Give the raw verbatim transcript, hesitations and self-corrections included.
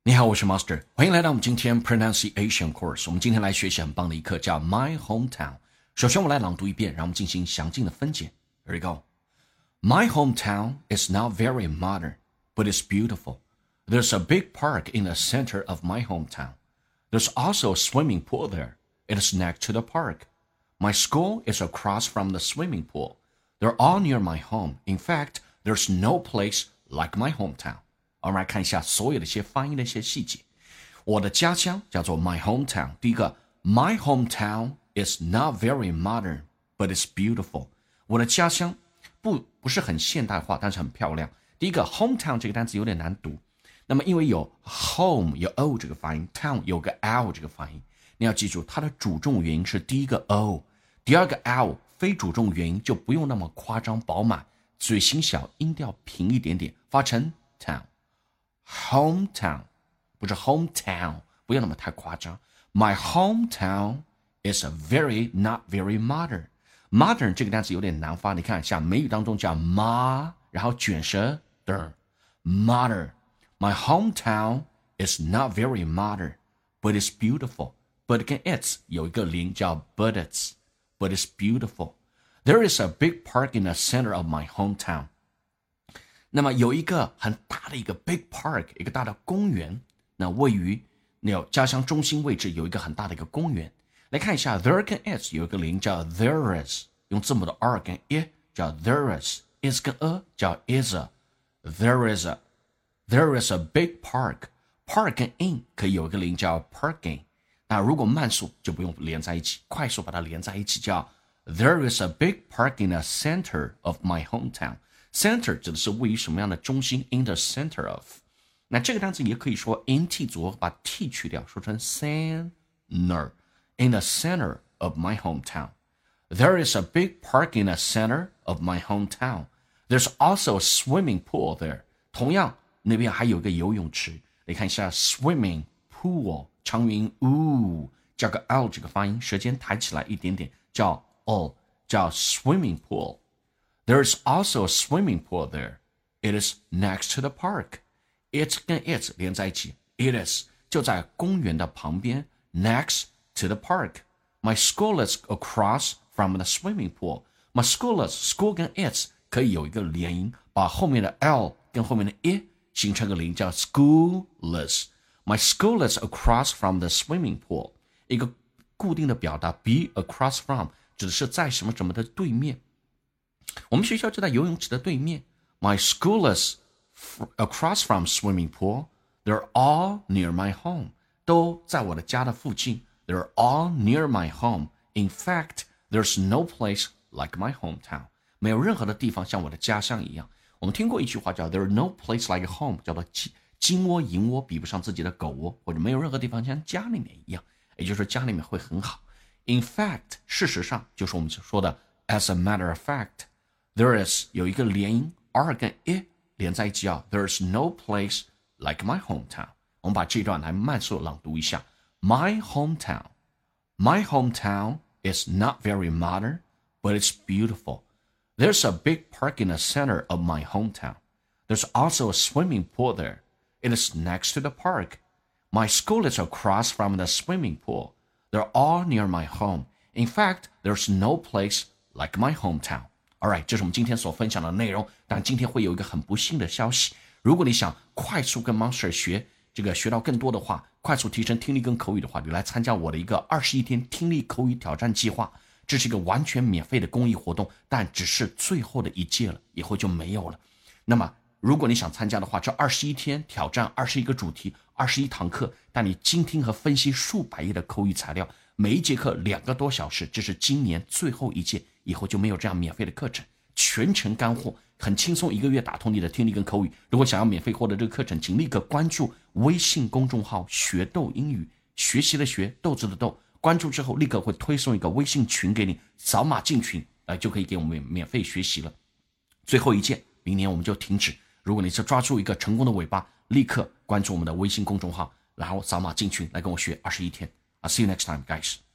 你好，我是 Master， 欢迎来到我们今天 Pronunciation Course。我们今天来学习很棒的一课，叫 My Hometown。首先，我们来朗读一遍，然后我们进行详尽的分解。Here we go. My hometown is not very modern, but it's beautiful. There's a big park in the center of my hometown. There's also a swimming pool there. It is next to the park. My school is across from the swimming pool. They're all near my home. In fact, there's no place like my hometown.我们来看一下所有的一些发音的一些细节。我的家乡叫做 my hometown。第一个 my hometown is not very modern, but it's beautiful。我的家乡不不是很现代化，但是很漂亮。第一个 hometown 这个单词有点难读，那么因为有 home 有 o 这个发音 town 有个 l 这个发音，你要记住它的主重元音是第一个 o， 第二个 l 非主重元音就不用那么夸张饱满，嘴型小，音调平一点点，发成 town。hometown 不是 hometown， 不要那么太夸张。My hometown is a very not very modern. Modern 这个单词有点难发，你看像美语当中叫 ma， 然后卷舌的 modern. My hometown is not very modern, but it's beautiful. But 跟 it's 有一个零叫 but it's, but it's beautiful. There is a big park in the center of my hometown.那么有一个很大的一个 big park， 一个大的公园，那位于那家乡中心位置有一个很大的一个公园。来看一下 there 跟 is 有一个零叫 there is， 用字母的 r 跟 e 叫 there is， is 跟 a 叫 is a， there is a there is a big park， park 跟 in 可以有一个零叫 parking， 那如果慢速就不用连在一起，快速把它连在一起叫 there is a big park in the center of my hometown。Center 指的是位于什么样的中心 in the center of， 那这个单词也可以说 nt 组合把 t 去掉，说成 center in the center of my hometown. There is a big park in the center of my hometown. There's also a swimming pool there. 同样那边还有一个游泳池，你看一下 swimming pool 长元音 oo 加个 l 这个发音，舌尖抬起来一点点叫 o 叫 swimming pool.There's also a swimming pool there. It is next to the park. It 跟 it 连在一起 It is 就在公园的旁边 Next to the park. My school is across from the swimming pool. My school is school 跟 it 可以有一个连音，把后面的 l 跟后面的 i 形成个零叫 schoolless. My school is across from the swimming pool. 一个固定的表达 be across from 指的是在什么什么的对面。我们学校就在游泳池的对面。My school is across from swimming pool. They're all near my home. 都在我的家的附近。They're all near my home. In fact, there's no place like my hometown. 没有任何的地方像我的家乡一样。我们听过一句话叫 There's no place like home， 叫做金窝银窝比不上自己的狗窝，或者没有任何地方像家里面一样，也就是说家里面会很好。In fact， 事实上就是我们说的 as a matter of fact。There is 有一个连音 R 跟 I 连在一起啊 There's no place like my hometown。 我们把这段来慢速朗读一下 My hometown My hometown is not very modern, but it's beautiful. There's a big park in the center of my hometown. There's also a swimming pool there. It is next to the park. My school is across from the swimming pool. They're all near my home. In fact, there's no place like my hometown.Alright， 这是我们今天所分享的内容。但今天会有一个很不幸的消息，如果你想快速跟 Monster 学这个学到更多的话，快速提升听力跟口语的话，你来参加我的一个二十一天听力口语挑战计划。这是一个完全免费的公益活动，但只是最后的一届了，以后就没有了。那么如果你想参加的话，这二十一天挑战二十一个主题，二十一堂课，带你精听和分析数百页的口语材料，每一节课两个多小时，这是今年最后一届，以后就没有这样免费的课程，全程干货，很轻松，一个月打通你的听力跟口语。如果想要免费获得这个课程，请立刻关注微信公众号学豆英语，学习的学，豆子的豆，关注之后立刻会推送一个微信群给你，扫码进群，呃，就可以给我们免费学习了。最后一届，明年我们就停止。如果你是抓住一个成功的尾巴，立刻关注我们的微信公众号，然后扫码进群来跟我学二十一天。I'll see you next time, guys.